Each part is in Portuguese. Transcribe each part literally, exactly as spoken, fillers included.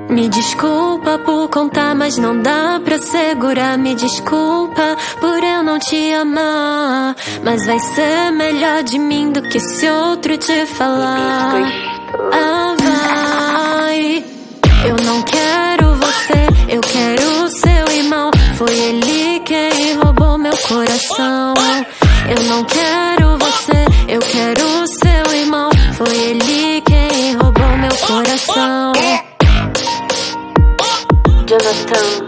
Me desculpa por contar, mas não dá pra segurar. Me desculpa por eu não te amar, mas vai ser melhor de mim do que se outro te falar. Ah, vai. Eu não quero você, eu quero seu irmão. Foi ele quem roubou meu coração. Eu não quero você, eu quero seu irmão. Foi ele quem roubou meu coração. Jonathan.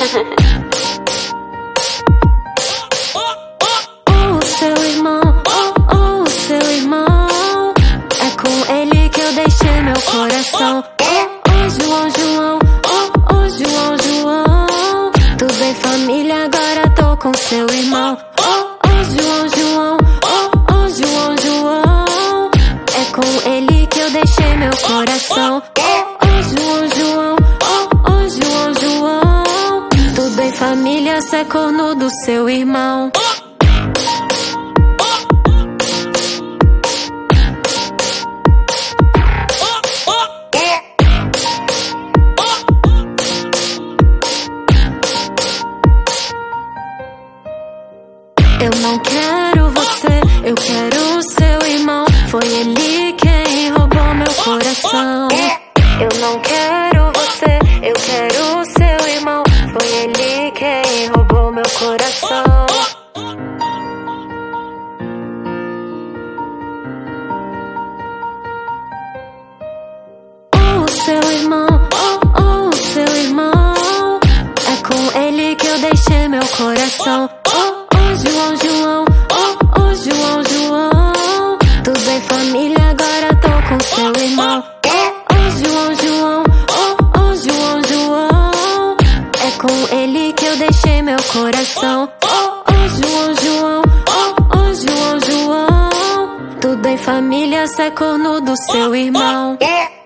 O seu irmão, oh, o seu irmão. É com ele que eu deixei meu coração. Oh, João, João, oh, oh, João, João. Tudo bem, família, agora tô com seu irmão. Oh, oh, João, João, oh, oh, João, João. É com ele que eu deixei meu coração. Oh, oh, João, João, oh, oh, João, João. Tudo bem, família, cê é corno do seu irmão. Eu não quero você, eu quero seu irmão. Foi ele quem roubou meu coração. Eu não quero você, eu quero seu irmão. Foi ele quem roubou meu coração. O seu irmão, oh, oh, o seu irmão. É com ele que eu deixei meu coração. Oh, João, João, oh, oh, João, João. Tudo bem, família, agora tô com seu irmão. Oh, oh, João, João, oh, oh, João, João. É com ele que eu deixei meu coração. Oh, oh, João, João, oh, oh, João, João. Tudo bem, família, cê é corno do seu irmão.